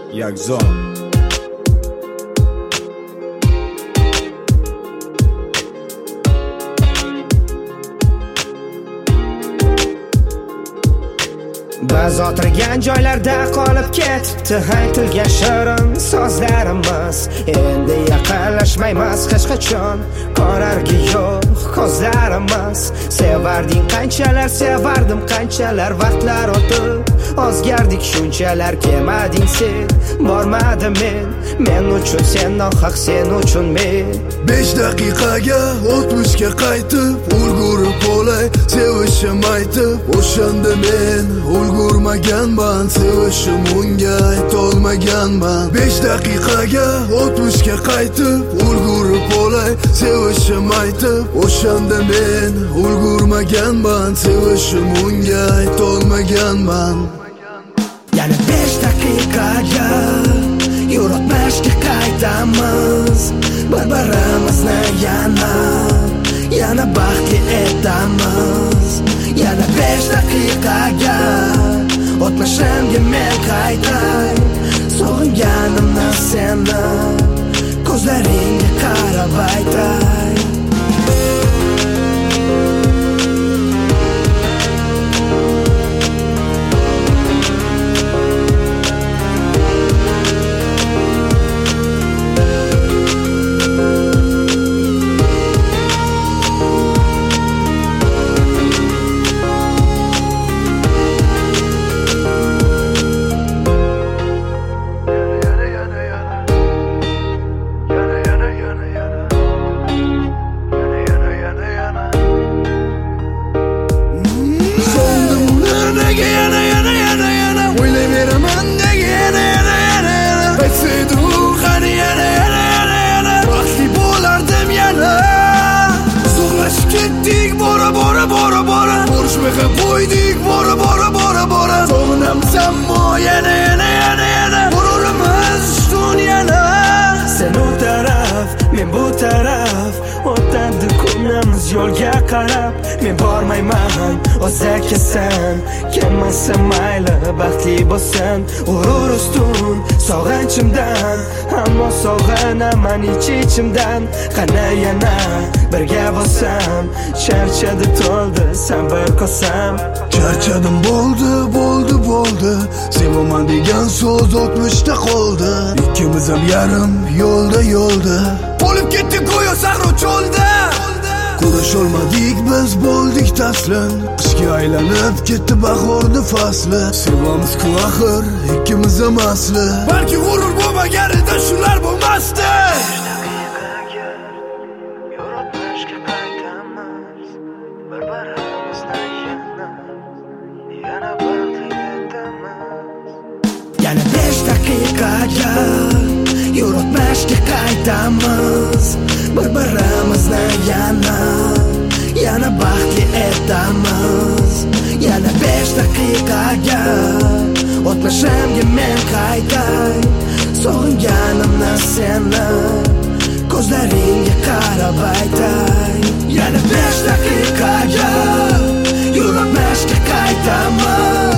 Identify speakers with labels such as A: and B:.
A: Yakzon.
B: Biz o'tirgan joylarda qolib ketibdi aytilgan shirin so'zlarimiz. Endi yaqinlashmaymiz hech qachon, qorargi yo'q ko'zlarimiz. Sevarding qanchalar, sevardim qanchalar, vaqtlar o'tib o'zgardik shunchalar. Kelmading sen, bormadim men uchun sen nohaq, sen uchun men.
C: 5 daqiqaga 60ga qaytib ulgurib olay, sevishim aytib o'shanda men ulgurmaganman, sevishim unga aytolmaganman. 5 daqiqaga 60ga qaytib ulgurib olay, sevishim aytib o'shanda men ulgurmaganman, sevishim unga aytolmaganman.
B: Yana 5 daqiqaga yo'rtmashga qaytamiz, bir-birimizni yana baxtli etamiz. Yana 5 daqiqaga o'tmishimga men qaytay, sog'inganimni seni ko'zlaringga qarab aytay.
C: Ko'rishmaga qo'ydik bora Sog'inamsan mo yana G'ururimiz ustun yana.
B: Sen u taraf, men bu taraf, o'tadi kunimiz yo'lga qarab. Men bormayman, o'zakasan, kelmasa mayli, baxtli bo'lsin. G'urur ustun sog'inchimdan, ammo sog'inaman ich-ichimdan. Qani yana birga bo'lsam, charchadi to'ldi sabr qilsam.
C: Charchadim bo'ldi sevaman degan so'z 60da qoldi. Ikkimiz ham yarim yo'lda bo'lib ketdik go'yo sahro cho'lda. Ko'risholmadik biz, bo'ldik taslim, qishga aylanib ketdi bahorni fasli. Sevamiz-ku axir ikkimiz ham asli, balki g'urur bo'lmaganida shular bo'lmasdi.
B: Yana 5 daqiqaga yo'rtmashga qaytamiz, bir-birimizni yana baxtli etamiz. Yana 5 daqiqaga o'tmishimga men qaytay, sog'inganimni seni ko'zlaringga qarab aytay. Yana 5 daqiqaga yo'rtmashga qaytamiz,